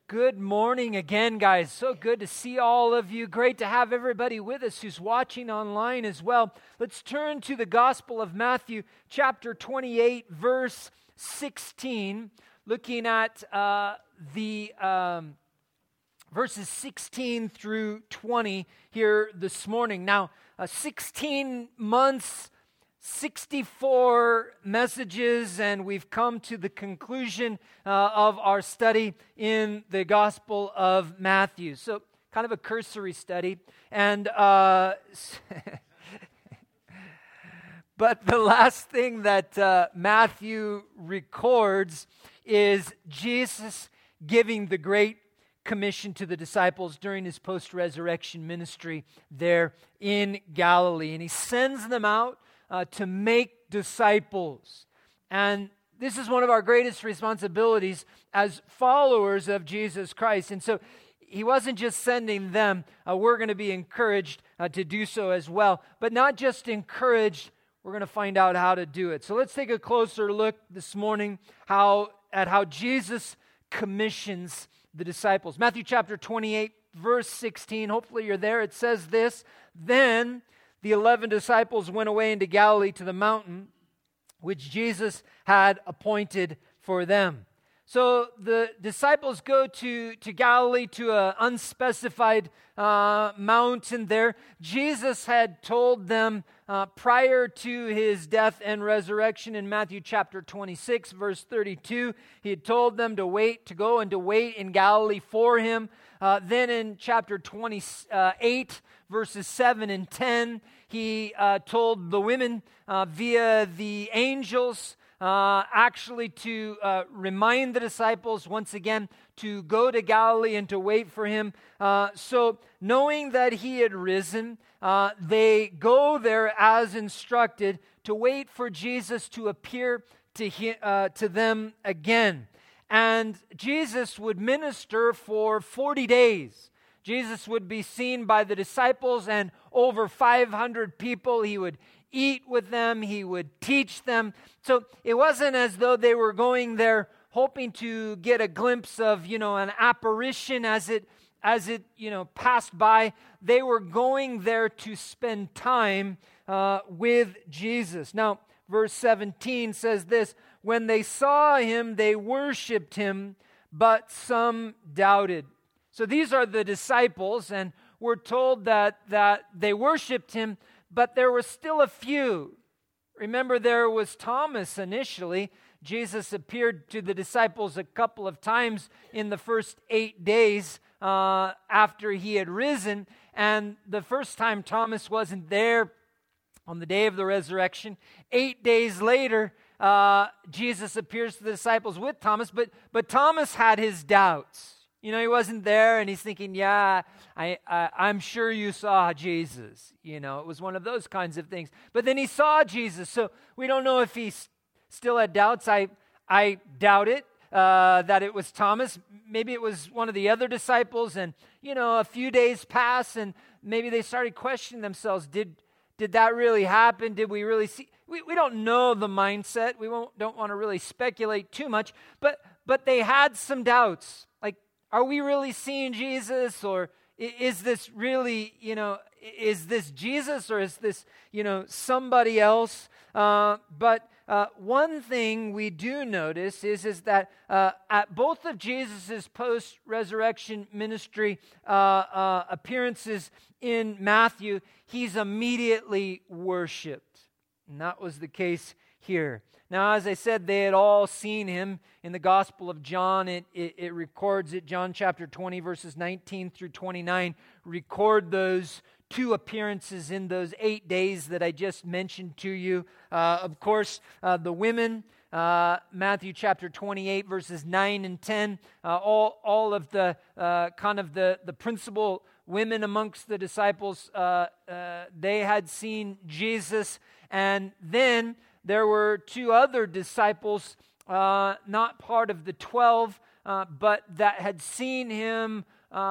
Good morning again, guys. So good to see all of you. Great to have everybody with us who's watching online as well. Let's turn to the Gospel of Matthew, chapter 28, verse 16, looking at verses 16 through 20 here this morning. Now, 16 months, 64 messages, and we've come to the conclusion of our study in the Gospel of Matthew. So, kind of a cursory study. And but the last thing that Matthew records is Jesus giving the Great Commission to the disciples during his post-resurrection ministry there in Galilee. And he sends them out to make disciples. And this is one of our greatest responsibilities as followers of Jesus Christ. And so he wasn't just sending them. We're going to be encouraged to do so as well. But not just encouraged, we're going to find out how to do it. So let's take a closer look this morning at how Jesus commissions the disciples. Matthew chapter 28, verse 16. Hopefully you're there. It says this: Then the 11 disciples went away into Galilee to the mountain which Jesus had appointed for them. So the disciples go to Galilee, to an unspecified mountain there. Jesus had told them prior to his death and resurrection in Matthew chapter 26, verse 32, he had told them to go and to wait in Galilee for him. Then in chapter 28, verses 7 and 10, he told the women via the angels actually to remind the disciples once again to go to Galilee and to wait for him. So knowing that he had risen, they go there as instructed to wait for Jesus to appear to them again. And Jesus would minister for 40 days. Jesus would be seen by the disciples and over 500 people. He would eat with them. He would teach them. So it wasn't as though they were going there hoping to get a glimpse of, an apparition as it passed by. They were going there to spend time with Jesus. Now, verse 17 says this: When they saw him, they worshiped him, but some doubted. So these are the disciples, and we're told that they worshiped him, but there were still a few. Remember, there was Thomas initially. Jesus appeared to the disciples a couple of times in the first 8 days after he had risen. And the first time Thomas wasn't there on the day of the resurrection. 8 days later, Jesus appears to the disciples with Thomas, but Thomas had his doubts. He wasn't there, and he's thinking, I'm sure you saw Jesus. It was one of those kinds of things. But then he saw Jesus, so we don't know if he still had doubts. I doubt it, that it was Thomas. Maybe it was one of the other disciples, and, a few days pass, and maybe they started questioning themselves. Did that really happen? Did we really see? We don't know the mindset. We don't want to really speculate too much, but they had some doubts. Like, are we really seeing Jesus, or is this really, is this Jesus, or is this, somebody else? But one thing we do notice is that at both of Jesus' post-resurrection ministry appearances in Matthew, he's immediately worshipped. And that was the case here. Now, as I said, they had all seen him in the Gospel of John. It records it. John chapter 20, verses 19 through 29, record those two appearances in those 8 days that I just mentioned to you. Of course, the women, Matthew chapter 28, verses 9 and 10, all of the kind of the principal women amongst the disciples, they had seen Jesus. And then there were two other disciples, not part of the 12, but that had seen him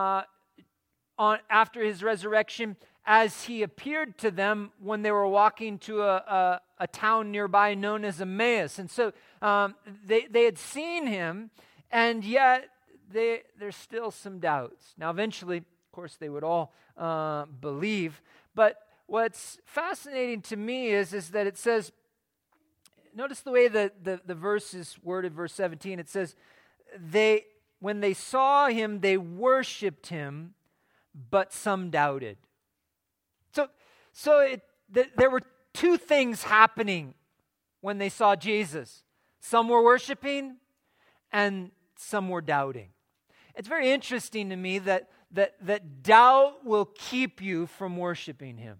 after his resurrection as he appeared to them when they were walking to a town nearby known as Emmaus. And so they had seen him, and yet there's still some doubts. Now, eventually, of course, they would all believe. But what's fascinating to me is that it says, notice the way the verse is worded, verse 17. It says, when they saw him, they worshiped him, but some doubted. So there were two things happening when they saw Jesus. Some were worshiping, and some were doubting. It's very interesting to me that doubt will keep you from worshiping him.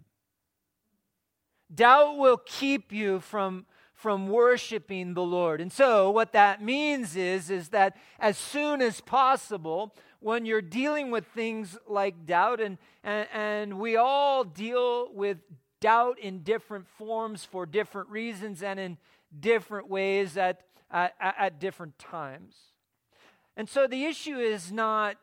Doubt will keep you from worshiping the Lord. And so what that means is that as soon as possible, when you're dealing with things like doubt, and we all deal with doubt in different forms for different reasons and in different ways at different times. And so the issue is not,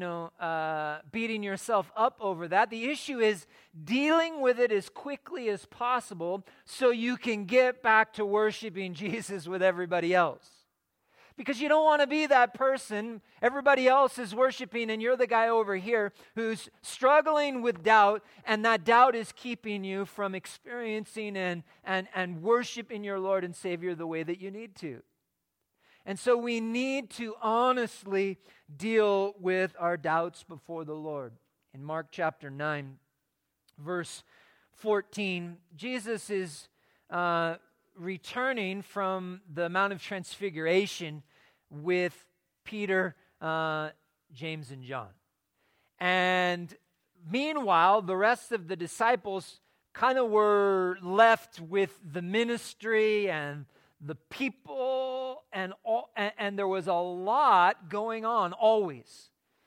beating yourself up over that. The issue is dealing with it as quickly as possible so you can get back to worshiping Jesus with everybody else. Because you don't want to be that person. Everybody else is worshiping, and you're the guy over here who's struggling with doubt, and that doubt is keeping you from experiencing and worshiping your Lord and Savior the way that you need to. And so we need to honestly deal with our doubts before the Lord. In Mark chapter 9, verse 14, Jesus is returning from the Mount of Transfiguration with Peter, James, and John. And meanwhile, the rest of the disciples kind of were left with the ministry and the people, and there was a lot going on always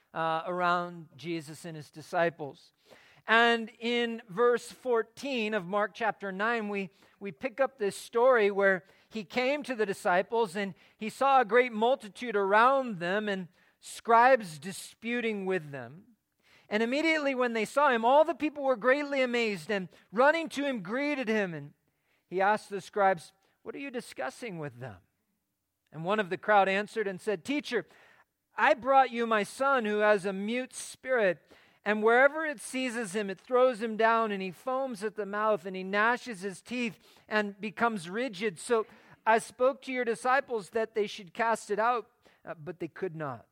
around Jesus and his disciples. And in verse 14 of Mark chapter 9, we pick up this story where he came to the disciples and he saw a great multitude around them and scribes disputing with them. And immediately when they saw him, all the people were greatly amazed and running to him greeted him. And he asked the scribes, "What are you discussing with them?" And one of the crowd answered and said, "Teacher, I brought you my son who has a mute spirit, and wherever it seizes him, it throws him down, and he foams at the mouth, and he gnashes his teeth and becomes rigid. So I spoke to your disciples that they should cast it out, but they could not."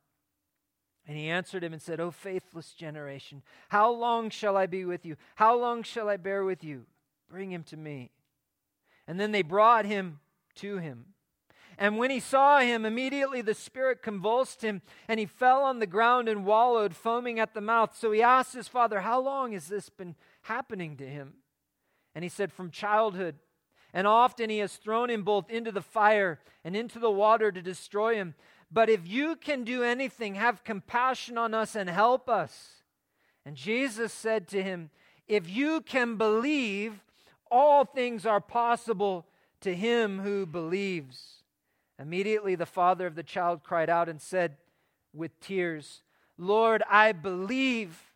And he answered him and said, "O faithless generation, how long shall I be with you? How long shall I bear with you? Bring him to me." And then they brought him to him. And when he saw him, immediately the spirit convulsed him, and he fell on the ground and wallowed, foaming at the mouth. So he asked his father, "How long has this been happening to him?" And he said, "From childhood. And often he has thrown him both into the fire and into the water to destroy him. But if you can do anything, have compassion on us and help us." And Jesus said to him, "If you can believe, all things are possible to him who believes." Immediately the father of the child cried out and said with tears, "Lord, I believe.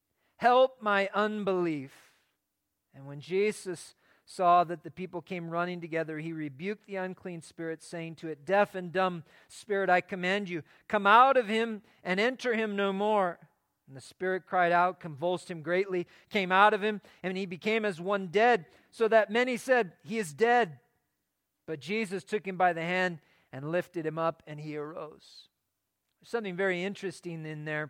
Help my unbelief." And when Jesus saw that the people came running together, he rebuked the unclean spirit, saying to it, "Deaf and dumb spirit, I command you, come out of him and enter him no more." And the spirit cried out, convulsed him greatly, came out of him, and he became as one dead, so that many said, "He is dead." But Jesus took him by the hand and lifted him up, and he arose. There's something very interesting in there.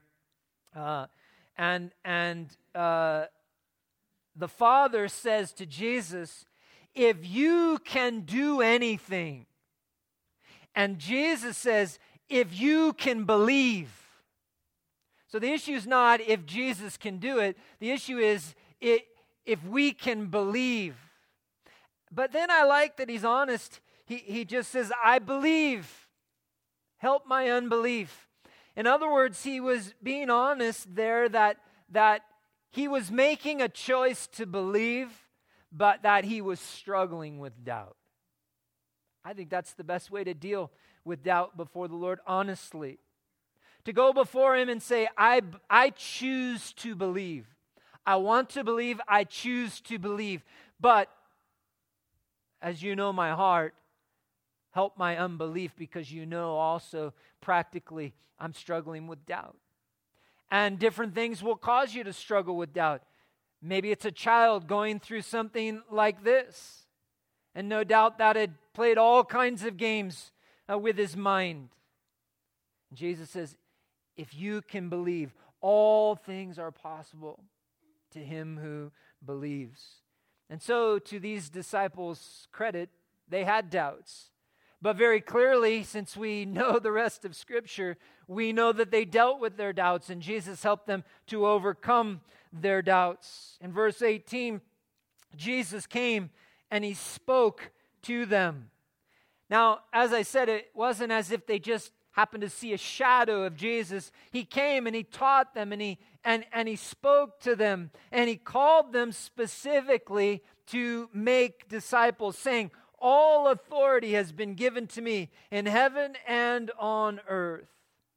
The Father says to Jesus, "If you can do anything." And Jesus says, "If you can believe." So the issue is not if Jesus can do it. The issue is if we can believe. But then I like that he's honest. He just says, "I believe. Help my unbelief." In other words, he was being honest there that he was making a choice to believe, but that he was struggling with doubt. I think that's the best way to deal with doubt before the Lord, honestly. To go before him and say, I choose to believe. I want to believe, I choose to believe. But, as you know my heart, help my unbelief, because you know also practically I'm struggling with doubt. And different things will cause you to struggle with doubt. Maybe it's a child going through something like this, and no doubt that had played all kinds of games with his mind. Jesus says, if you can believe, all things are possible to him who believes. And so, to these disciples' credit, they had doubts. But very clearly, since we know the rest of Scripture, we know that they dealt with their doubts, and Jesus helped them to overcome their doubts. In verse 18, Jesus came and he spoke to them. Now, as I said, it wasn't as if they just happened to see a shadow of Jesus. He came and he taught them, and he spoke to them, and he called them specifically to make disciples, saying, all authority has been given to me in heaven and on earth.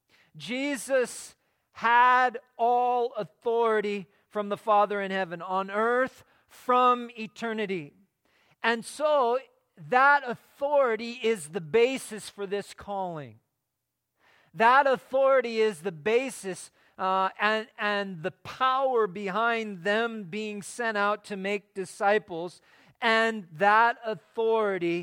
Jesus had all authority from the Father in heaven, on earth, from eternity. And so that authority is the basis for this calling. That authority is the basis and the power behind them being sent out to make disciples. And that authority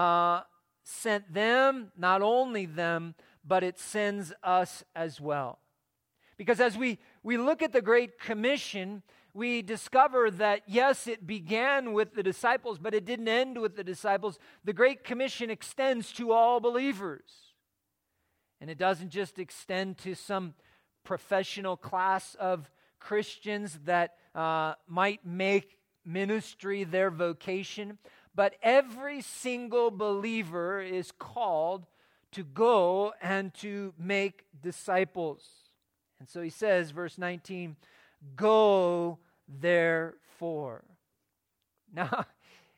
sent them, not only them, but it sends us as well. Because as we look at the Great Commission, we discover that, yes, it began with the disciples, but it didn't end with the disciples. The Great Commission extends to all believers. And it doesn't just extend to some professional class of Christians that might make ministry their vocation, but every single believer is called to go and to make disciples. And so he says, verse 19, go therefore. Now,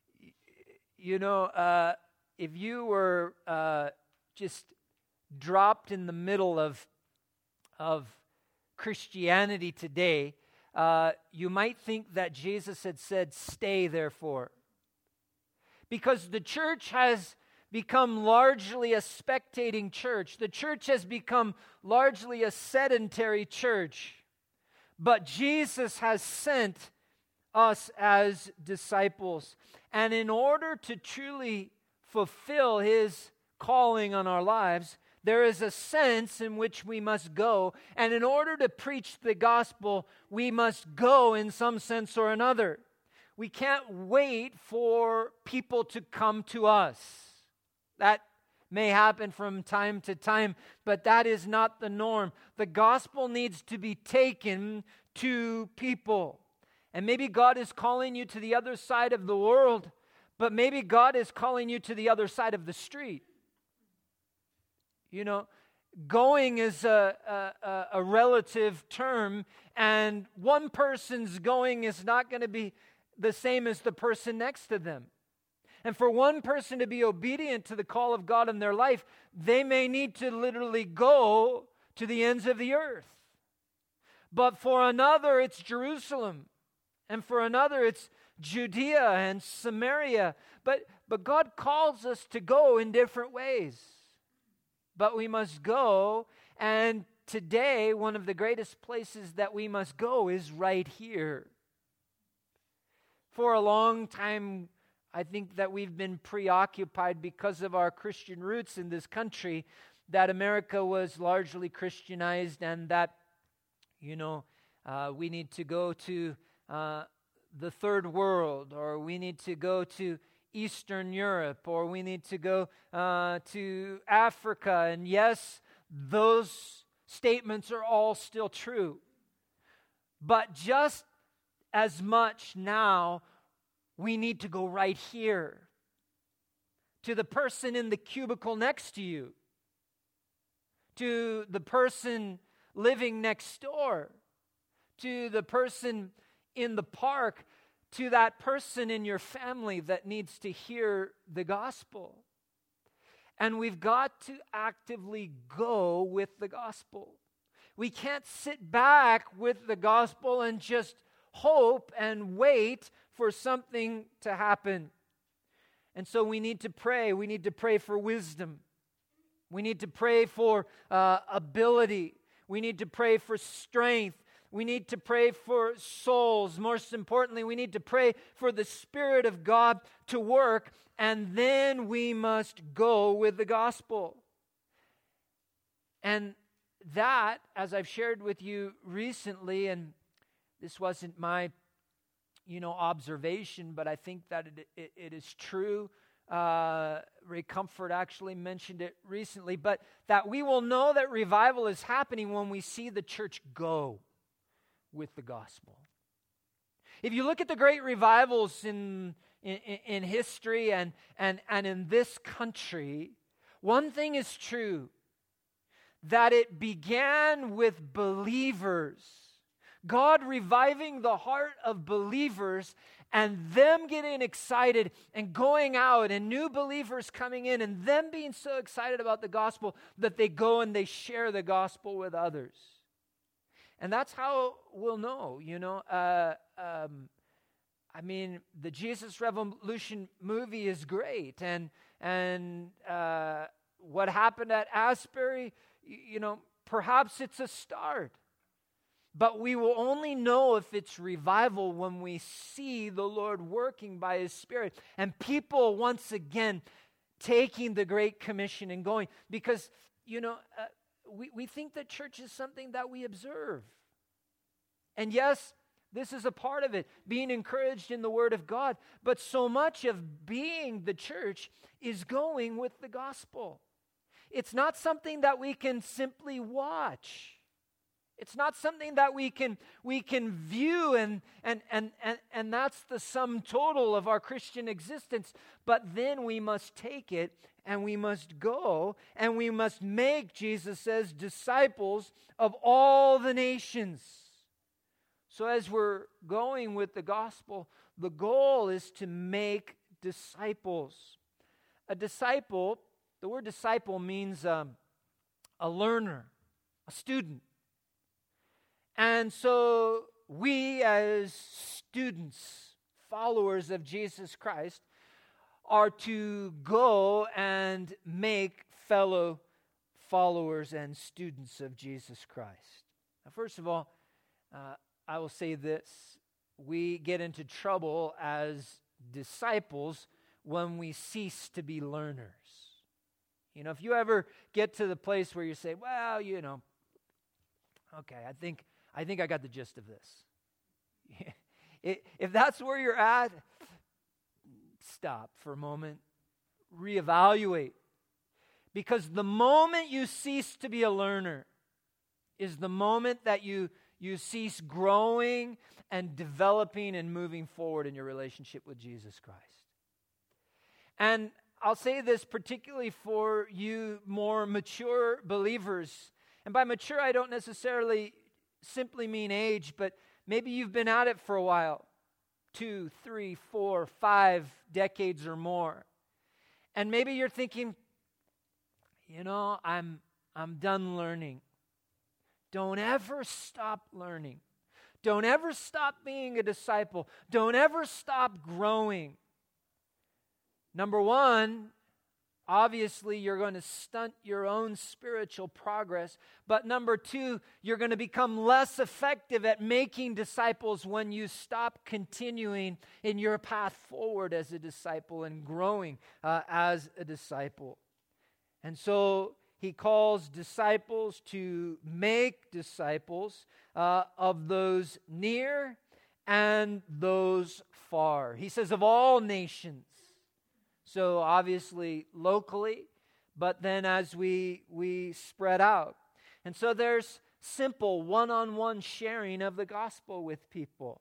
if you were just dropped in the middle of Christianity today, you might think that Jesus had said, stay therefore. Because the church has become largely a spectating church. The church has become largely a sedentary church. But Jesus has sent us as disciples. And in order to truly fulfill his calling on our lives, there is a sense in which we must go. And in order to preach the gospel, we must go in some sense or another. We can't wait for people to come to us. That may happen from time to time, but that is not the norm. The gospel needs to be taken to people. And maybe God is calling you to the other side of the world, but maybe God is calling you to the other side of the street. Going is a relative term, and one person's going is not going to be the same as the person next to them. And for one person to be obedient to the call of God in their life, they may need to literally go to the ends of the earth. But for another, it's Jerusalem. And for another, it's Judea and Samaria. But God calls us to go in different ways. But we must go, and today, one of the greatest places that we must go is right here. For a long time, I think that we've been preoccupied because of our Christian roots in this country, that America was largely Christianized, and that, we need to go to the third world, or we need to go to Eastern Europe, or we need to go to Africa. And yes, those statements are all still true. But just as much now, we need to go right here to the person in the cubicle next to you, to the person living next door, to the person in the park, to that person in your family that needs to hear the gospel. And we've got to actively go with the gospel. We can't sit back with the gospel and just hope and wait for something to happen. And so we need to pray. We need to pray for wisdom. We need to pray for ability. We need to pray for strength. We need to pray for souls. Most importantly, we need to pray for the Spirit of God to work, and then we must go with the gospel. And that, as I've shared with you recently, and this wasn't my, observation, but I think that it is true. Ray Comfort actually mentioned it recently, but that we will know that revival is happening when we see the church go with the gospel. If you look at the great revivals in history and in this country, one thing is true, that it began with believers. God reviving the heart of believers and them getting excited and going out and new believers coming in and them being so excited about the gospel that they go and they share the gospel with others. And that's how we'll know, the Jesus Revolution movie is great. And what happened at Asbury, perhaps it's a start. But we will only know if it's revival when we see the Lord working by His Spirit and people once again taking the Great Commission and going. Because, we think that church is something that we observe. And yes, this is a part of it, being encouraged in the Word of God. But so much of being the church is going with the gospel. It's not something that we can simply watch. It's not something that we can view and that's the sum total of our Christian existence. But then we must take it and we must go and we must make, Jesus says, disciples of all the nations. So as we're going with the gospel, the goal is to make disciples. A disciple, the word disciple means a learner, a student. And so we as students, followers of Jesus Christ, are to go and make fellow followers and students of Jesus Christ. Now, first of all, I will say this. We get into trouble as disciples when we cease to be learners. If you ever get to the place where you say, well, okay, I think I got the gist of this. If that's where you're at, stop for a moment, reevaluate. Because the moment you cease to be a learner is the moment that you cease growing and developing and moving forward in your relationship with Jesus Christ. And I'll say this particularly for you more mature believers. And by mature, I don't necessarily simply mean age, but maybe you've been at it for a while, 2, 3, 4, 5 decades or more. And maybe you're thinking, I'm done learning. Don't ever stop learning. Don't ever stop being a disciple. Don't ever stop growing. Number one, obviously you're going to stunt your own spiritual progress. But number two, you're going to become less effective at making disciples when you stop continuing in your path forward as a disciple and growing as a disciple. And so he calls disciples to make disciples of those near and those far. He says of all nations. So obviously locally, but then as we spread out. And so there's simple one-on-one sharing of the gospel with people.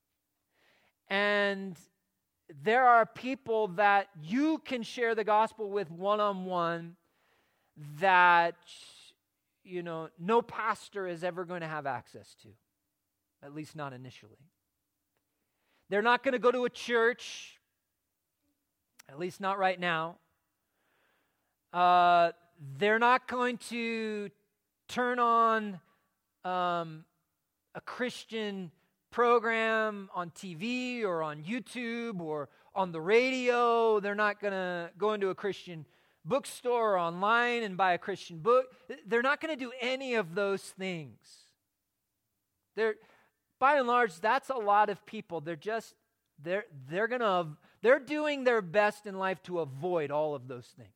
And there are people that you can share the gospel with one-on-one that, no pastor is ever going to have access to, at least not initially. They're not going to go to a church, at least not right now. They're not going to turn on a Christian program on TV or on YouTube or on the radio. They're not going to go into a Christian bookstore or online and buy a Christian book. They're not going to do any of those things. By and large, that's a lot of people. They're doing their best in life to avoid all of those things.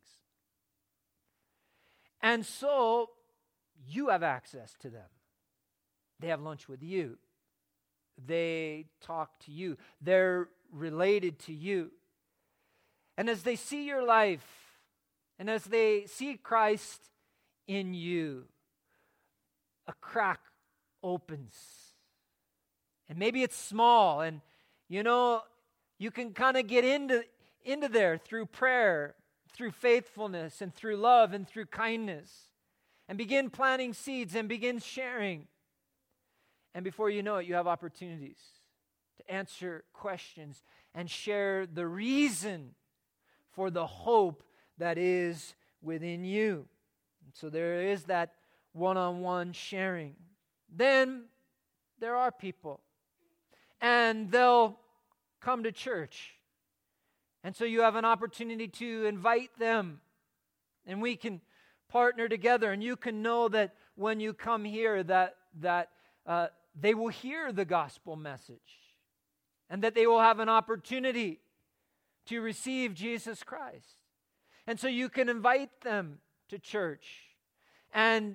And so you have access to them. They have lunch with you. They talk to you. They're related to you. And as they see your life, and as they see Christ in you, a crack opens. And maybe it's small, and you can kind of get into there through prayer, through faithfulness, and through love, and through kindness, and begin planting seeds and begin sharing. And before you know it, you have opportunities to answer questions and share the reason for the hope that is within you. And so there is that one-on-one sharing. Then there are people, and they'll come to church. And so you have an opportunity to invite them, and we can partner together, and you can know that when you come here that they will hear the gospel message, and that they will have an opportunity to receive Jesus Christ. And so you can invite them to church. And,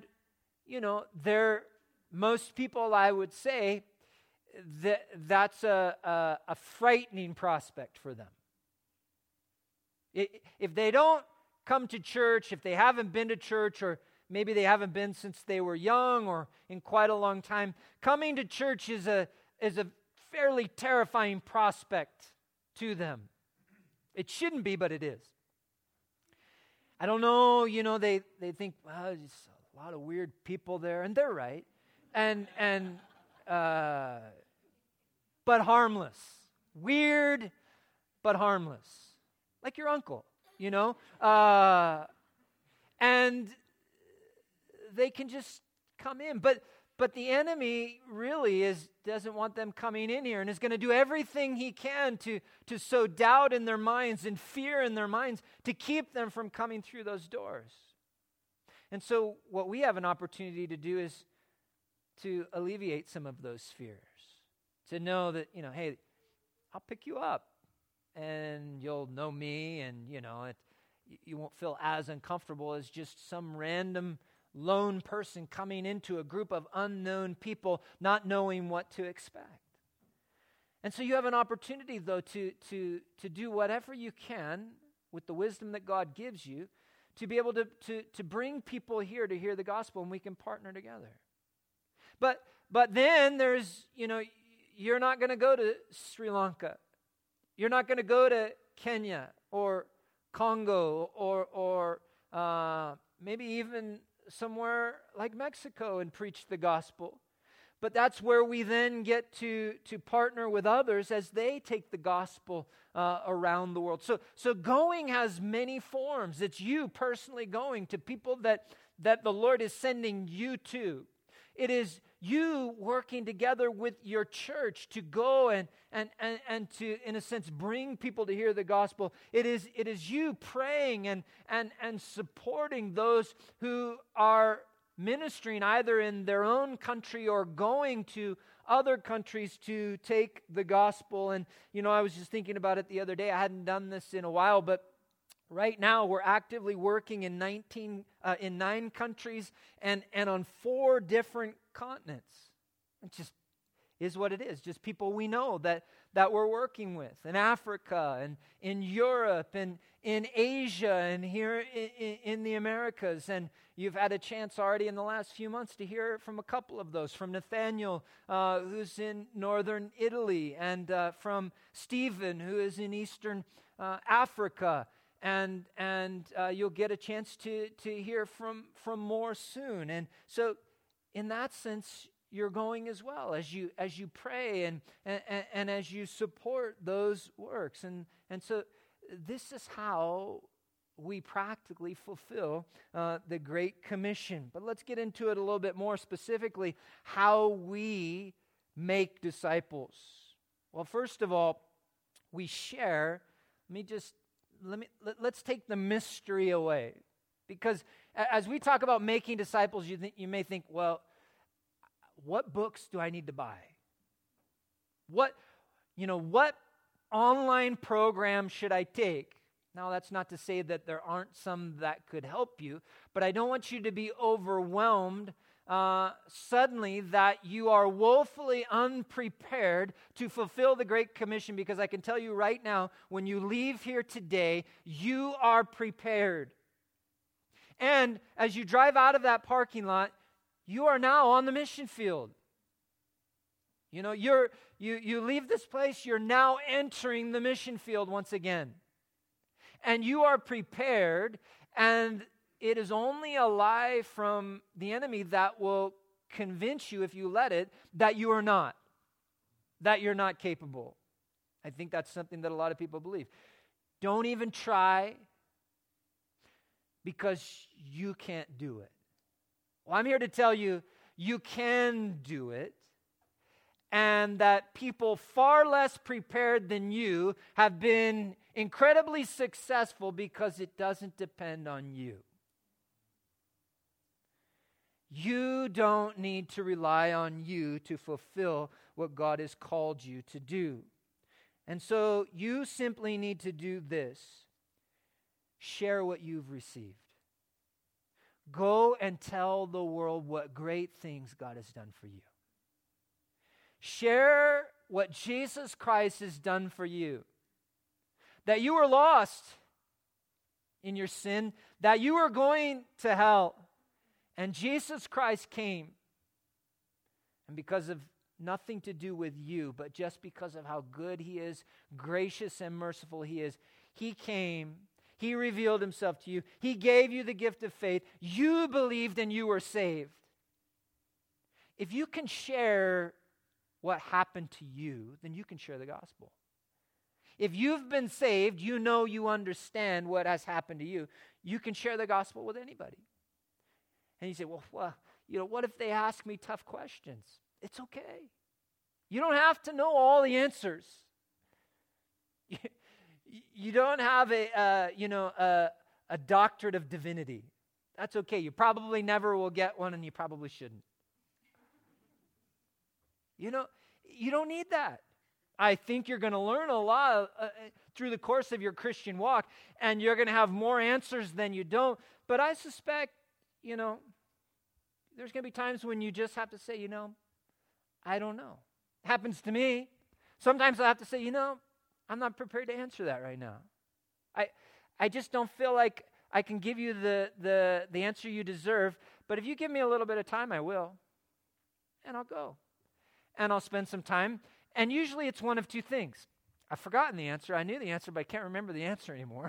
most people, I would say, that's a frightening prospect for them. If they don't come to church, if they haven't been to church, or maybe they haven't been since they were young or in quite a long time, coming to church is a fairly terrifying prospect to them. It shouldn't be, but it is. I don't know, they think, well, there's a lot of weird people there, and they're right. But harmless. Weird, but harmless. Like your uncle, and they can just come in. But the enemy really doesn't want them coming in here, and is going to do everything he can to sow doubt in their minds and fear in their minds to keep them from coming through those doors. And so what we have an opportunity to do is to alleviate some of those fears. To know that, hey, I'll pick you up, and you'll know me, and, you won't feel as uncomfortable as just some random lone person coming into a group of unknown people, not knowing what to expect. And so you have an opportunity, though, to do whatever you can with the wisdom that God gives you to be able to bring people here to hear the gospel, and we can partner together. But then there's, you're not going to go to Sri Lanka. You're not going to go to Kenya or Congo or maybe even somewhere like Mexico and preach the gospel. But that's where we then get to partner with others as they take the gospel around the world. So going has many forms. It's you personally going to people that the Lord is sending you to. It is you working together with your church to go and to, in a sense, bring people to hear the gospel. It is you praying and supporting those who are ministering either in their own country or going to other countries to take the gospel. And, I was just thinking about it the other day. I hadn't done this in a while, but right now we're actively working in 9 countries and on 4 different continents. It just is what it is. Just people we know that we're working with in Africa and in Europe and in Asia and here in the Americas. And you've had a chance already in the last few months to hear from a couple of those, from Nathaniel, who's in northern Italy, and from Stephen, who is in eastern Africa. And you'll get a chance to hear from more soon. And so in that sense, you're going as well as you pray and as you support those works. And so this is how we practically fulfill the Great Commission. But let's get into it a little bit more specifically, how we make disciples? Well, first of all, we share. Let's take the mystery away. Because as we talk about making disciples, you may think, well, what books do I need to buy? What online program should I take? Now, that's not to say that there aren't some that could help you, but I don't want you to be overwhelmed suddenly that you are woefully unprepared to fulfill the Great Commission, because I can tell you right now, when you leave here today, you are prepared. And as you drive out of that parking lot, you are now on the mission field. You leave this place, you're now entering the mission field once again. And you are prepared, and it is only a lie from the enemy that will convince you, if you let it, that you are not, that you're not capable. I think that's something that a lot of people believe. Don't even try, because you can't do it. Well, I'm here to tell you, you can do it, and that people far less prepared than you have been incredibly successful because it doesn't depend on you. You don't need to rely on you to fulfill what God has called you to do. And so you simply need to do this. Share what you've received. Go and tell the world what great things God has done for you. Share what Jesus Christ has done for you. That you were lost in your sin, that you were going to hell, and Jesus Christ came. And because of nothing to do with you, but just because of how good He is, gracious and merciful He is, He came, He revealed Himself to you, He gave you the gift of faith, you believed and you were saved. If you can share what happened to you, then you can share the gospel. If you've been saved, you understand what has happened to you, you can share the gospel with anybody. And you say, well, what if they ask me tough questions? It's okay. You don't have to know all the answers. You don't have a doctorate of divinity. That's okay. You probably never will get one, and you probably shouldn't. You don't need that. I think you're going to learn a lot through the course of your Christian walk, and you're going to have more answers than you don't. But I suspect, there's going to be times when you just have to say, I don't know. It happens to me. Sometimes I have to say, I'm not prepared to answer that right now. I just don't feel like I can give you the answer you deserve, but if you give me a little bit of time, I will. And I'll go. And I'll spend some time. And usually it's one of two things. I've forgotten the answer. I knew the answer, but I can't remember the answer anymore.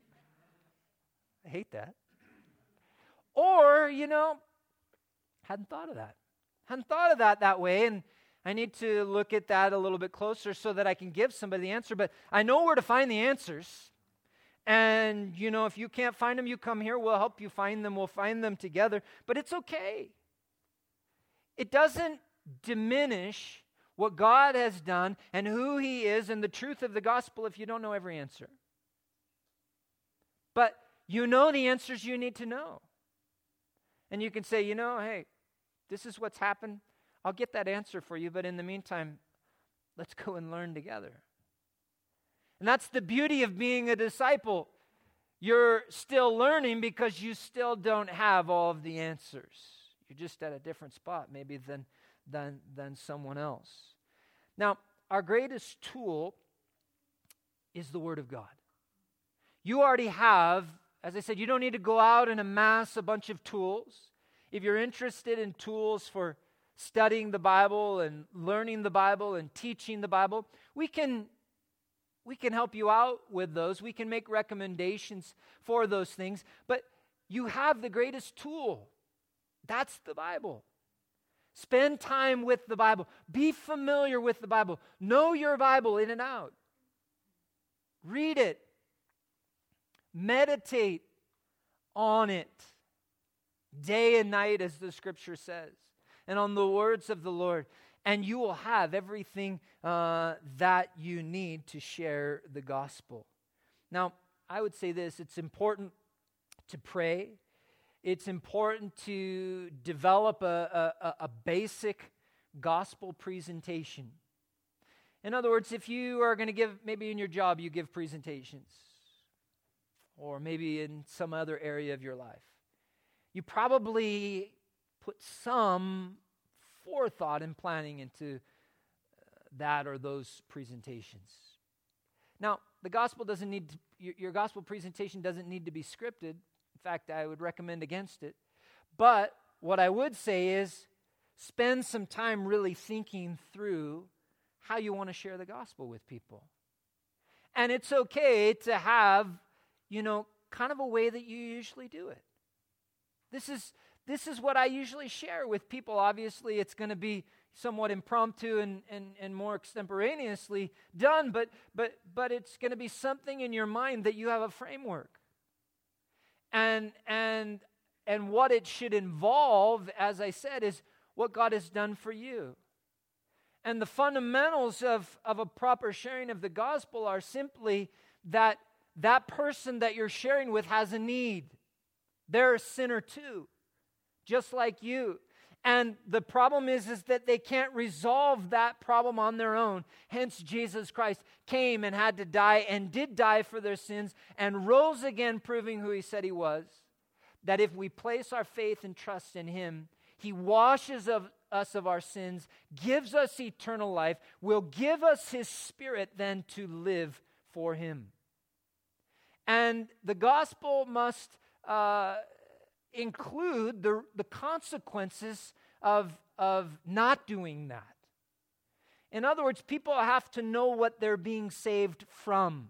I hate that. Or, hadn't thought of that. Hadn't thought of that way, and I need to look at that a little bit closer so that I can give somebody the answer. But I know where to find the answers. And, if you can't find them, you come here. We'll help you find them. We'll find them together. But it's okay. It doesn't diminish what God has done and who He is and the truth of the gospel if you don't know every answer. But you know the answers you need to know. And you can say, hey, this is what's happened. I'll get that answer for you, but in the meantime, let's go and learn together. And that's the beauty of being a disciple. You're still learning because you still don't have all of the answers. You're just at a different spot maybe than someone else. Now, our greatest tool is the Word of God. You already have, as I said, you don't need to go out and amass a bunch of tools. If you're interested in tools for studying the Bible and learning the Bible and teaching the Bible, we can help you out with those. We can make recommendations for those things. But you have the greatest tool. That's the Bible. Spend time with the Bible. Be familiar with the Bible. Know your Bible in and out. Read it. Meditate on it day and night, as the Scripture says, and on the words of the Lord. and you will have everything that you need to share the gospel. Now, I would say this, it's important to pray. It's important to develop a basic gospel presentation. In other words, if you are going to give, maybe in your job you give presentations, or maybe in some other area of your life, you probably put some forethought and planning into that or those presentations. Now, the gospel doesn't need to, your gospel presentation doesn't need to be scripted. In fact, I would recommend against it. But what I would say is spend some time really thinking through how you want to share the gospel with people. And it's okay to have, kind of a way that you usually do it. This is what I usually share with people. Obviously, it's going to be somewhat impromptu and more extemporaneously done, but it's going to be something in your mind that you have a framework. And what it should involve, as I said, is what God has done for you. And the fundamentals of a proper sharing of the gospel are simply that person that you're sharing with has a need. They're a sinner too, just like you. And the problem is that they can't resolve that problem on their own. Hence, Jesus Christ came and had to die and did die for their sins and rose again, proving who he said he was. That if we place our faith and trust in him, he washes us of our sins, gives us eternal life, will give us his Spirit then to live for him. And the gospel must include the consequences of not doing that. In other words, people have to know what they're being saved from.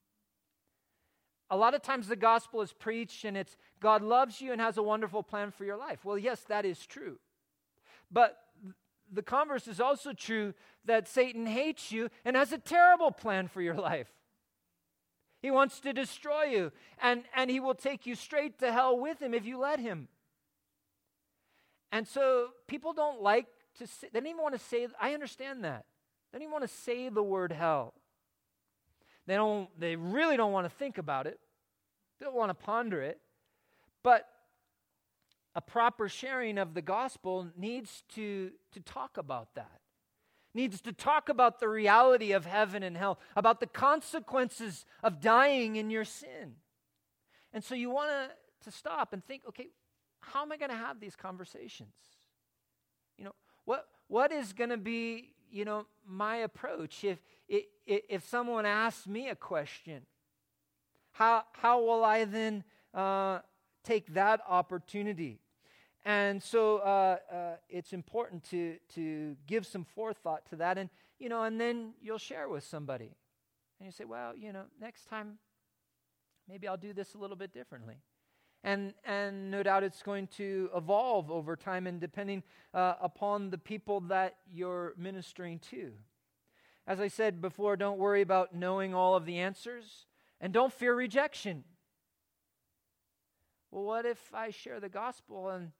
A lot of times the gospel is preached and it's God loves you and has a wonderful plan for your life. Well, yes, that is true. But the converse is also true, that Satan hates you and has a terrible plan for your life. He wants to destroy you, and he will take you straight to hell with him if you let him. And so people don't like to say, they don't even want to say, I understand that. They don't even want to say the word hell. They really don't want to think about it. They don't want to ponder it. But a proper sharing of the gospel needs to talk about that. Needs to talk about the reality of heaven and hell, about the consequences of dying in your sin. And so you want to stop and think, okay, how am I going to have these conversations? What is going to be, my approach? If someone asks me a question, how will I then take that opportunity? And so it's important to give some forethought to that, and then you'll share with somebody, and you say, well, next time maybe I'll do this a little bit differently, and no doubt it's going to evolve over time, and depending upon the people that you're ministering to. As I said before, don't worry about knowing all of the answers, and don't fear rejection. Well, what if I share the gospel and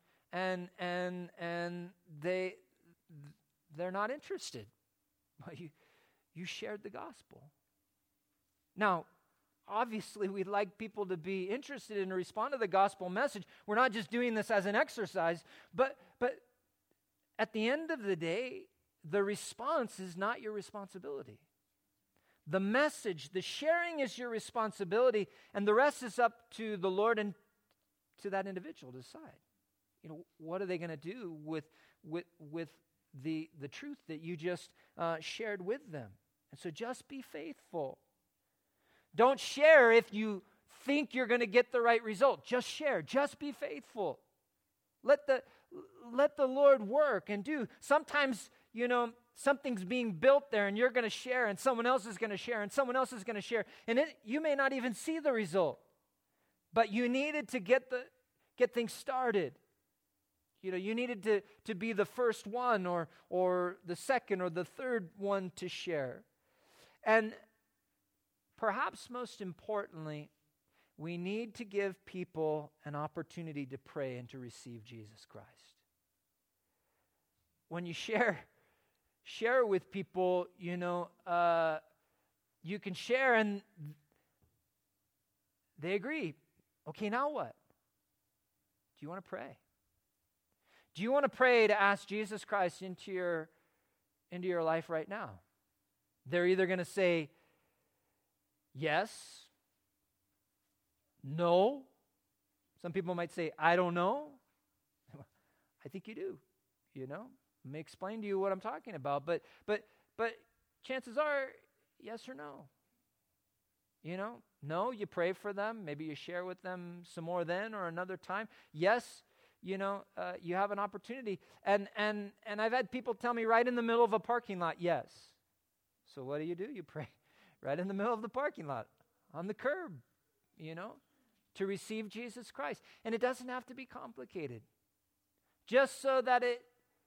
they're not interested? Well, you shared the gospel. Now, obviously, we'd like people to be interested and to respond to the gospel message. We're not just doing this as an exercise, but at the end of the day, the response is not your responsibility. The message, the sharing is your responsibility, and the rest is up to the Lord and to that individual to decide. What are they going to do with the truth that you just shared with them? And so just be faithful. Don't share if you think you're going to get the right result. Just share. Just be faithful. Let the Lord work and do. Sometimes, something's being built there and you're going to share and someone else is going to share and someone else is going to share. And you may not even see the result. But you needed to get things started. You needed to be the first one or the second or the third one to share. And perhaps most importantly, we need to give people an opportunity to pray and to receive Jesus Christ. When you share share with people, you can share and they agree. Okay, now what? Do you want to pray? Do you want to pray to ask Jesus Christ into your life right now? They're either going to say yes, no. Some people might say, I don't know. I think you do, Let me explain to you what I'm talking about. But chances are, yes or no. No, you pray for them. Maybe you share with them some more then or another time. Yes, you have an opportunity. And I've had people tell me right in the middle of a parking lot, yes. So what do? You pray right in the middle of the parking lot, on the curb, to receive Jesus Christ. And it doesn't have to be complicated. Just so that it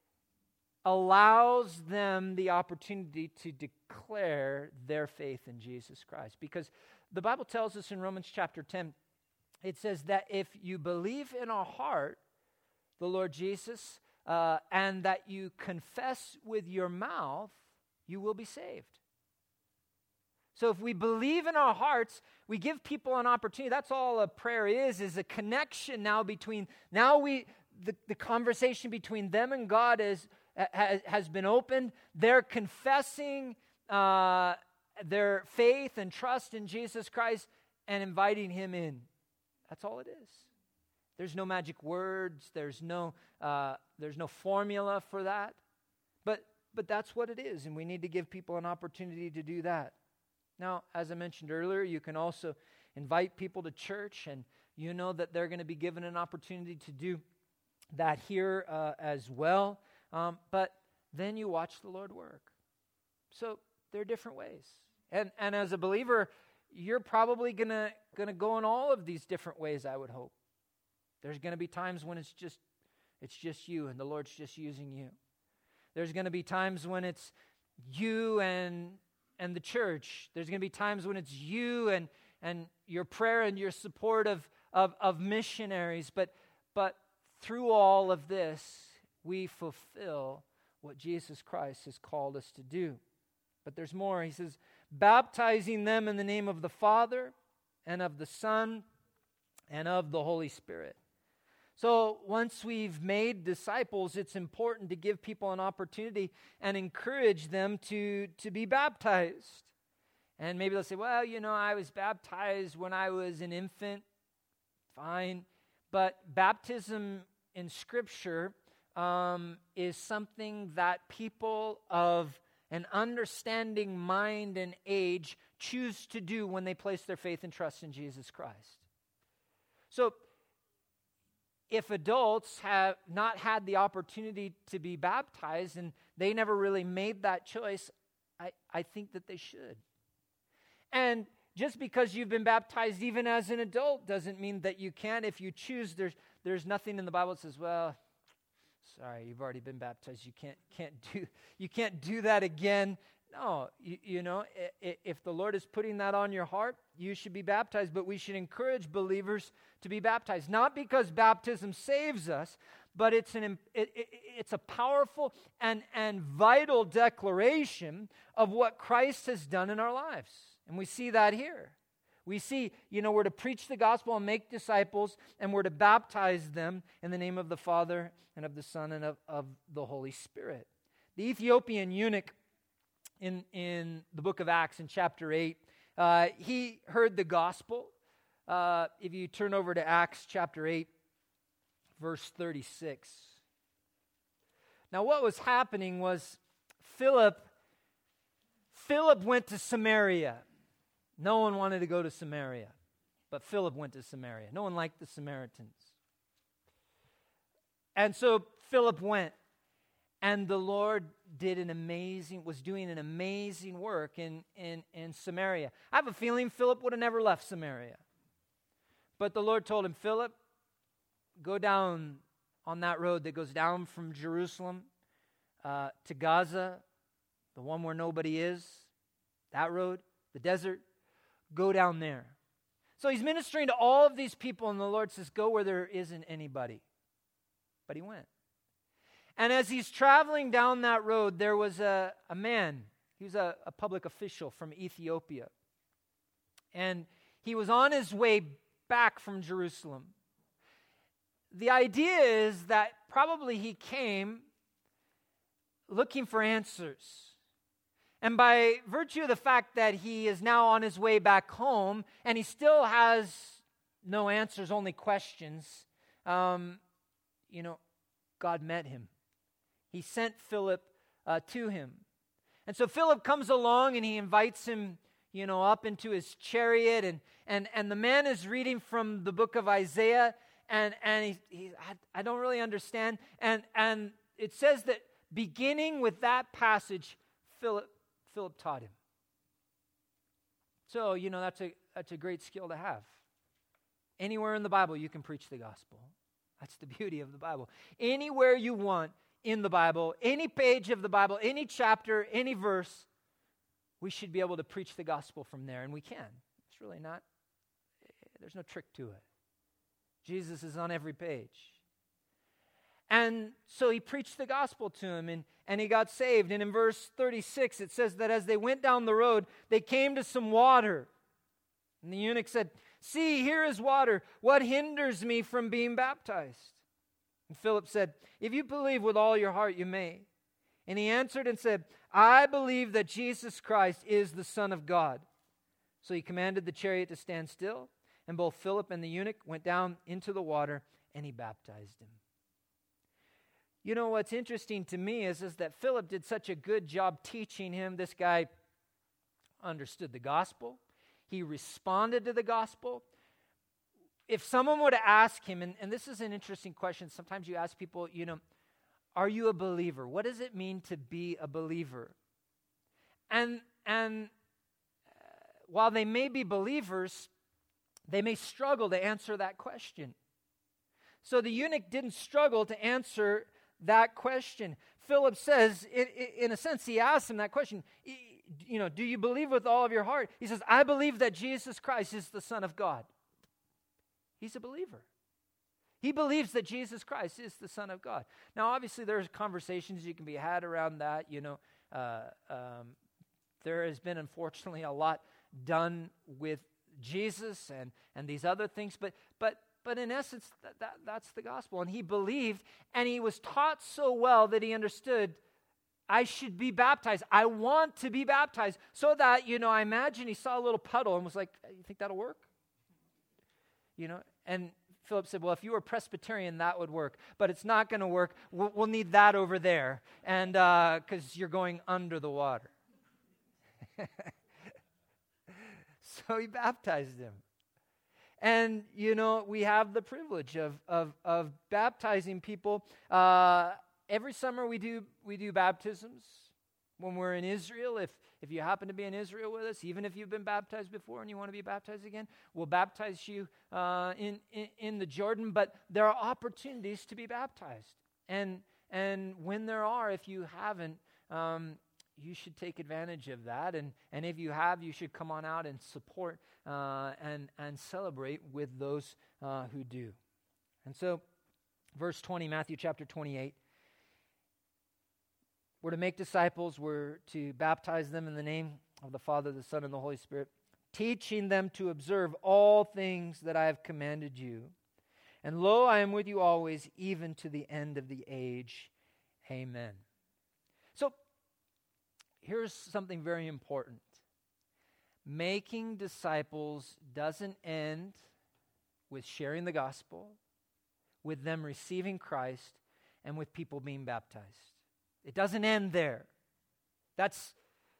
allows them the opportunity to declare their faith in Jesus Christ. Because the Bible tells us in Romans chapter 10, it says that if you believe in our heart the Lord Jesus, and that you confess with your mouth, you will be saved. So if we believe in our hearts, we give people an opportunity. That's all a prayer is a connection now between, the conversation between them and God has been opened. They're confessing their faith and trust in Jesus Christ and inviting him in. That's all it is. There's no magic words. There's no formula for that. But that's what it is, and we need to give people an opportunity to do that. Now, as I mentioned earlier, you can also invite people to church, and you know that they're going to be given an opportunity to do that here as well. But then you watch the Lord work. So there are different ways. And as a believer, you're probably going to go in all of these different ways, I would hope. There's going to be times when it's just you and the Lord's just using you. There's going to be times when it's you and the church. There's going to be times when it's you and your prayer and your support of missionaries. But through all of this, we fulfill what Jesus Christ has called us to do. But there's more. He says, baptizing them in the name of the Father and of the Son and of the Holy Spirit. So once we've made disciples, it's important to give people an opportunity and encourage them to be baptized. And maybe they'll say, well, I was baptized when I was an infant. Fine. But baptism in Scripture is something that people of an understanding mind and age choose to do when they place their faith and trust in Jesus Christ. So if adults have not had the opportunity to be baptized and they never really made that choice, I think that they should. And just because you've been baptized even as an adult doesn't mean that you can't. If you choose, there's nothing in the Bible that says, well, sorry, you've already been baptized. You can't do that again. No, if the Lord is putting that on your heart, you should be baptized. But we should encourage believers to be baptized, not because baptism saves us, but it's a powerful and vital declaration of what Christ has done in our lives. And we see that here. We see, we're to preach the gospel and make disciples, and we're to baptize them in the name of the Father and of the Son and of the Holy Spirit. The Ethiopian eunuch in the book of Acts in chapter 8, he heard the gospel. If you turn over to Acts chapter 8, verse 36. Now what was happening was Philip went to Samaria. No one wanted to go to Samaria, but Philip went to Samaria. No one liked the Samaritans. And so Philip went, and the Lord was doing an amazing work in Samaria. I have a feeling Philip would have never left Samaria. But the Lord told him, Philip, go down on that road that goes down from Jerusalem to Gaza, the one where nobody is, that road, the desert. Go down there. So he's ministering to all of these people, and the Lord says, go where there isn't anybody. But he went. And as he's traveling down that road, there was a man. He was a public official from Ethiopia. And he was on his way back from Jerusalem. The idea is that probably he came looking for answers. And by virtue of the fact that he is now on his way back home, and he still has no answers, only questions, God met him. He sent Philip to him. And so Philip comes along and he invites him, up into his chariot. And the man is reading from the book of Isaiah. And I don't really understand. And it says that beginning with that passage, Philip taught him. So, that's a great skill to have. Anywhere in the Bible, you can preach the gospel. That's the beauty of the Bible. Anywhere you want in the Bible, any page of the Bible, any chapter, any verse, we should be able to preach the gospel from there, and we can. It's really not, there's no trick to it. Jesus is on every page. And so he preached the gospel to him, and he got saved. And in verse 36, it says that as they went down the road, they came to some water. And the eunuch said, "See, here is water. What hinders me from being baptized?" And Philip said, "If you believe with all your heart, you may." And he answered and said, "I believe that Jesus Christ is the Son of God." So he commanded the chariot to stand still, and both Philip and the eunuch went down into the water, and he baptized him. What's interesting to me is that Philip did such a good job teaching him. This guy understood the gospel. He responded to the gospel. If someone were to ask him, and this is an interesting question, sometimes you ask people, are you a believer? What does it mean to be a believer? And while they may be believers, they may struggle to answer that question. So the eunuch didn't struggle to answer that question. Philip says, in a sense, he asked him that question, do you believe with all of your heart? He says, I believe that Jesus Christ is the Son of God. He's a believer. He believes that Jesus Christ is the Son of God. Now, obviously, there's conversations you can be had around that. There has been, unfortunately, a lot done with Jesus and these other things, but in essence, that's the gospel. And he believed, and he was taught so well that he understood, I should be baptized. I want to be baptized. So that, I imagine he saw a little puddle and was like, you think that'll work? And Philip said, well, if you were Presbyterian, that would work. But it's not going to work. We'll need that over there, and because you're going under the water. So he baptized him. And, we have the privilege of baptizing people. Every summer we do baptisms. When we're in Israel, if you happen to be in Israel with us, even if you've been baptized before and you want to be baptized again, we'll baptize you in the Jordan. But there are opportunities to be baptized. And when there are, if you haven't, you should take advantage of that. And if you have, you should come on out and support and celebrate with those who do. And so, verse 20, Matthew chapter 28. We're to make disciples. We're to baptize them in the name of the Father, the Son, and the Holy Spirit, teaching them to observe all things that I have commanded you. And lo, I am with you always, even to the end of the age. Amen. So, here's something very important. Making disciples doesn't end with sharing the gospel, with them receiving Christ, and with people being baptized. It doesn't end there. That's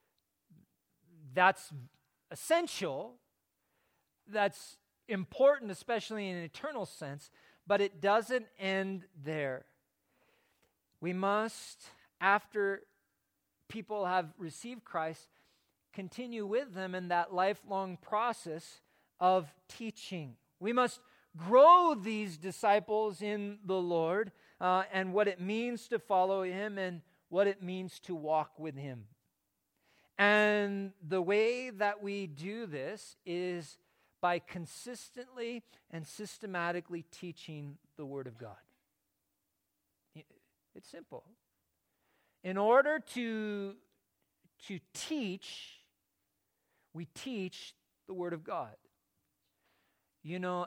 essential. That's important, especially in an eternal sense, but it doesn't end there. We must, after people have received Christ, continue with them in that lifelong process of teaching. We must grow these disciples in the Lord and what it means to follow Him and what it means to walk with Him. And the way that we do this is by consistently and systematically teaching the Word of God. It's simple. In order to teach, we teach the Word of God. You know,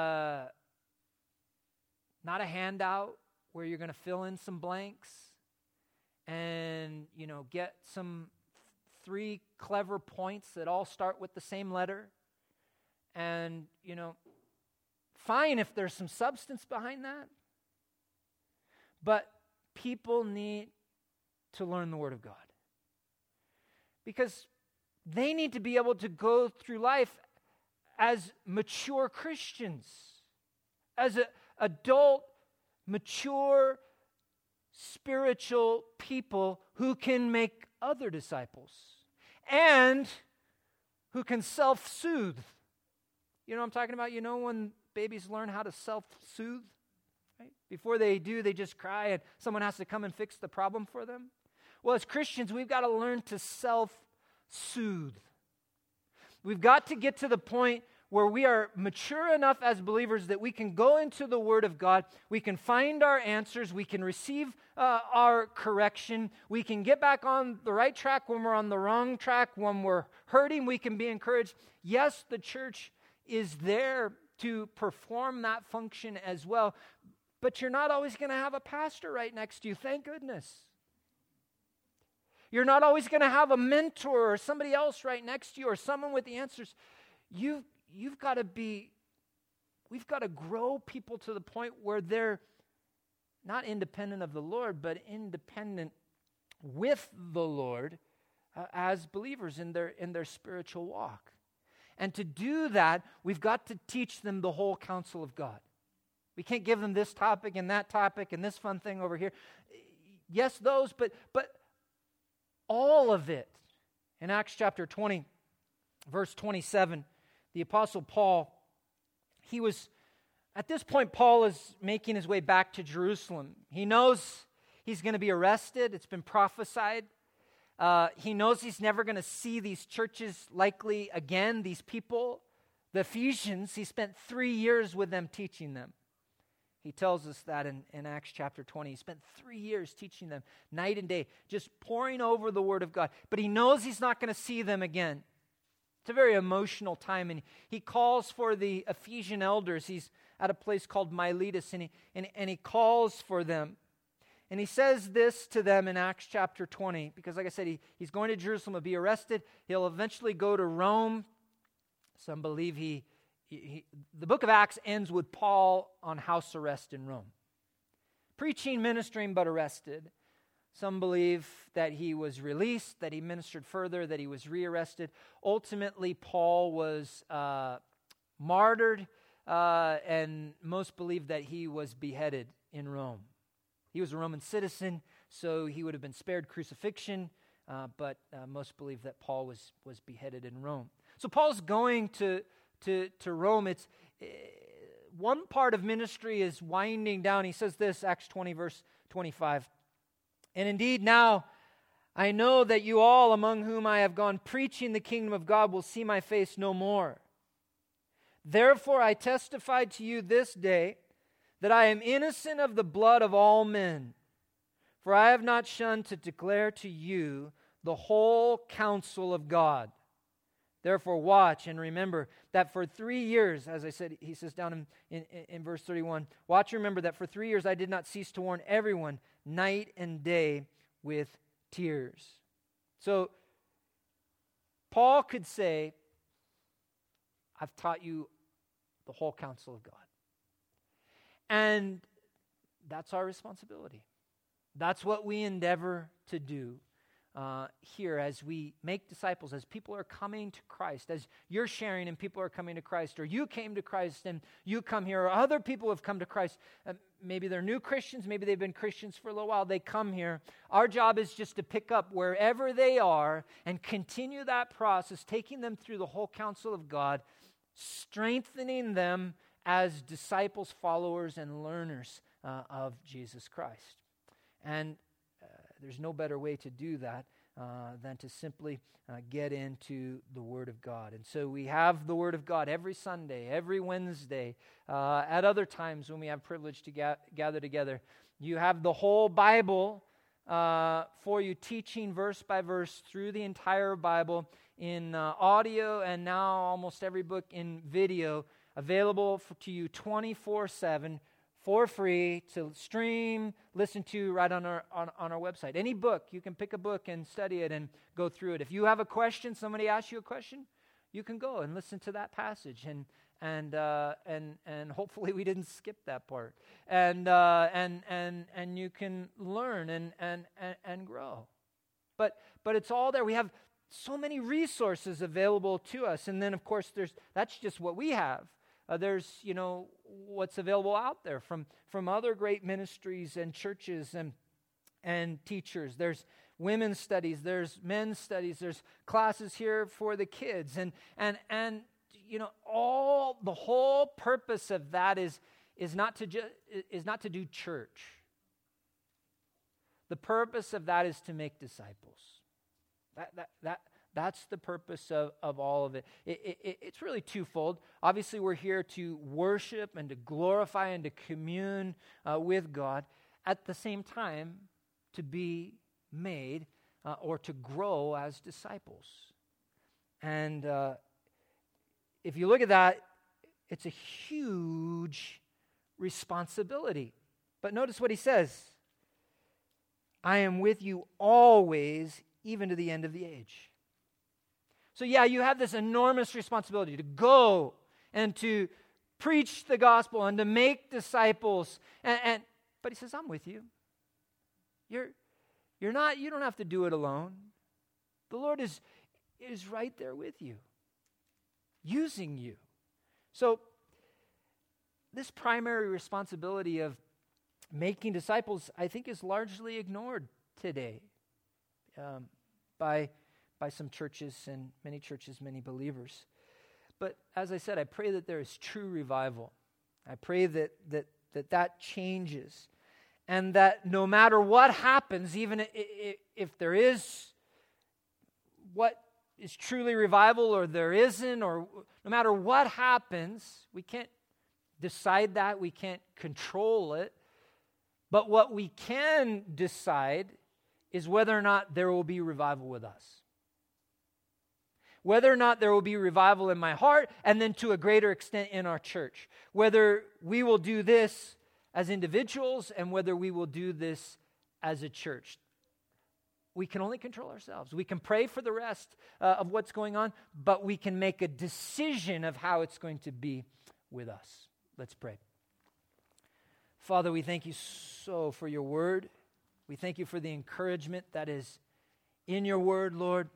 not a handout where you're going to fill in some blanks and, get some 3 clever points that all start with the same letter. And, fine if there's some substance behind that. But people need to learn the Word of God. Because they need to be able to go through life as mature Christians, as adult, mature, spiritual people who can make other disciples and who can self-soothe. You know what I'm talking about? You know when babies learn how to self-soothe? Right? Before they do, they just cry and someone has to come and fix the problem for them. Well, as Christians, we've got to learn to self-soothe. We've got to get to the point where we are mature enough as believers that we can go into the Word of God, we can find our answers, we can receive our correction, we can get back on the right track when we're on the wrong track, when we're hurting, we can be encouraged. Yes, the church is there to perform that function as well, but you're not always going to have a pastor right next to you, thank goodness. You're not always going to have a mentor or somebody else right next to you or someone with the answers. We've got to grow people to the point where they're not independent of the Lord, but independent with the Lord as believers in their spiritual walk. And to do that, we've got to teach them the whole counsel of God. We can't give them this topic and that topic and this fun thing over here. Yes, those, but all of it. In Acts chapter 20, verse 27, the Apostle Paul, at this point, Paul is making his way back to Jerusalem. He knows he's going to be arrested. It's been prophesied. He knows he's never going to see these churches likely again, these people. The Ephesians, he spent 3 years with them teaching them. He tells us that in Acts chapter 20. He spent 3 years teaching them night and day, just pouring over the Word of God. But he knows he's not going to see them again. It's a very emotional time, and he calls for the Ephesian elders. He's at a place called Miletus, and he calls for them. And he says this to them in Acts chapter 20, because like I said, he's going to Jerusalem to be arrested. He'll eventually go to Rome. Some believe the book of Acts ends with Paul on house arrest in Rome. Preaching, ministering, but arrested. Some believe that he was released, that he ministered further, that he was rearrested. Ultimately, Paul was martyred, and most believe that he was beheaded in Rome. He was a Roman citizen, so he would have been spared crucifixion, but most believe that Paul was beheaded in Rome. So Paul's going to Rome. It's one part of ministry is winding down. He says this, Acts 20, verse 25. And indeed now I know that you all among whom I have gone preaching the kingdom of God will see my face no more. Therefore I testify to you this day that I am innocent of the blood of all men. For I have not shunned to declare to you the whole counsel of God. Therefore watch and remember that for 3 years, as I said, he says down in verse 31, watch and remember that for 3 years I did not cease to warn everyone night and day with tears. So Paul could say, I've taught you the whole counsel of God. And that's our responsibility. That's what we endeavor to do here as we make disciples, as people are coming to Christ, as you're sharing and people are coming to Christ, or you came to Christ and you come here, or other people have come to Christ. Maybe they're new Christians, maybe they've been Christians for a little while, they come here. Our job is just to pick up wherever they are and continue that process, taking them through the whole counsel of God, strengthening them as disciples, followers, and learners of Jesus Christ. And there's no better way to do that than to simply get into the Word of God. And so we have the Word of God every Sunday, every Wednesday, at other times when we have privilege to gather together. You have the whole Bible for you, teaching verse by verse through the entire Bible in audio, and now almost every book in video, available to you 24/7 for free to stream, listen to right on our website. Any book, you can pick a book and study it and go through it. If you have a question, somebody asks you a question, you can go and listen to that passage, and hopefully we didn't skip that part. And you can learn and grow. But it's all there. We have so many resources available to us, and then of course that's just what we have. There's what's available out there from other great ministries and churches and teachers. There's women's studies, there's men's studies, there's classes here for the kids, and all the whole purpose of that is not to do church. The purpose of that is to make disciples. That's the purpose of all of it. It's really twofold. Obviously, we're here to worship and to glorify and to commune with God. At the same time, to be made or to grow as disciples. And if you look at that, it's a huge responsibility. But notice what he says. I am with you always, even to the end of the age. So yeah, you have this enormous responsibility to go and to preach the gospel and to make disciples. But he says, I'm with you. You don't have to do it alone. The Lord is right there with you, using you. So this primary responsibility of making disciples, I think, is largely ignored today by some churches and many churches, many believers. But as I said, I pray that there is true revival. I pray that changes, and that no matter what happens, even if there is what is truly revival or there isn't, or no matter what happens, we can't decide that, we can't control it. But what we can decide is whether or not there will be revival with us. Whether or not there will be revival in my heart, and then to a greater extent in our church. Whether we will do this as individuals and whether we will do this as a church. We can only control ourselves. We can pray for the rest of what's going on, but we can make a decision of how it's going to be with us. Let's pray. Father, we thank you so for your word. We thank you for the encouragement that is in your word, Lord.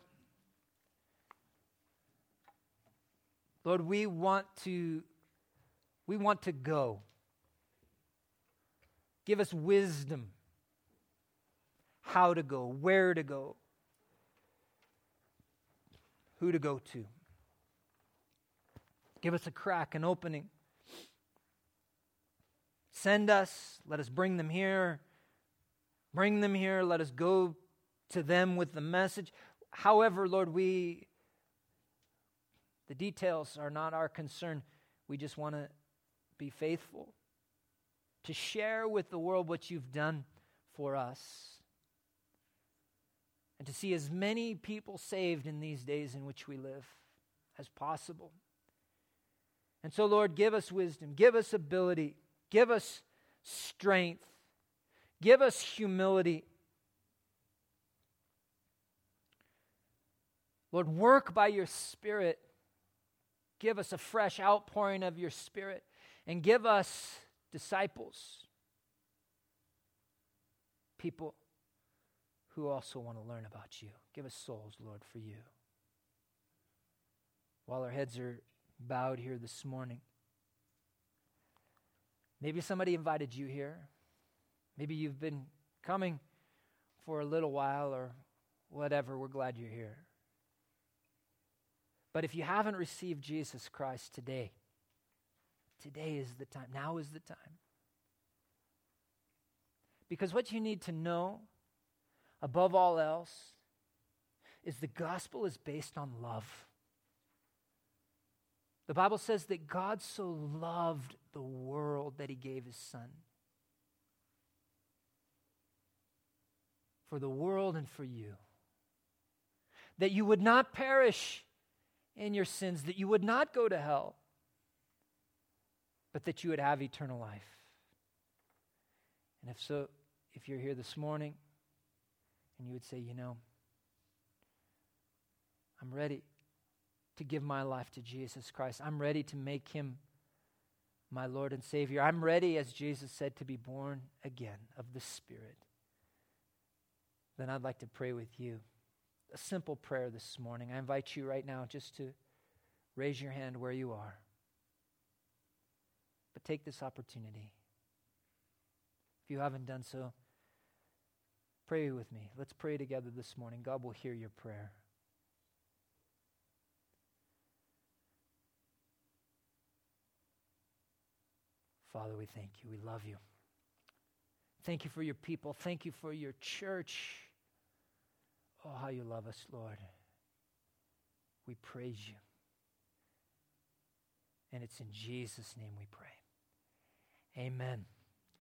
Lord, we want to go. Give us wisdom. How to go, where to go, who to go to. Give us a crack, an opening. Send us, let us bring them here. Bring them here, let us go to them with the message. However, Lord, the details are not our concern. We just want to be faithful, to share with the world what you've done for us, and to see as many people saved in these days in which we live as possible. And so, Lord, give us wisdom, give us ability, give us strength, give us humility. Lord, work by your Spirit. Give us a fresh outpouring of your Spirit, and give us disciples, people who also want to learn about you. Give us souls, Lord, for you. While our heads are bowed here this morning, maybe somebody invited you here. Maybe you've been coming for a little while or whatever. We're glad you're here. But if you haven't received Jesus Christ today is the time. Now is the time. Because what you need to know, above all else, is the gospel is based on love. The Bible says that God so loved the world that he gave his Son. for the world and for you. That you would not perish in your sins, that you would not go to hell, but that you would have eternal life. And if so, if you're here this morning and you would say, I'm ready to give my life to Jesus Christ. I'm ready to make him my Lord and Savior. I'm ready, as Jesus said, to be born again of the Spirit. Then I'd like to pray with you. A simple prayer this morning. I invite you right now just to raise your hand where you are. But take this opportunity. If you haven't done so, pray with me. Let's pray together this morning. God will hear your prayer. Father, we thank you. We love you. Thank you for your people. Thank you for your church. Oh, how you love us, Lord. We praise you. And it's in Jesus' name we pray. Amen.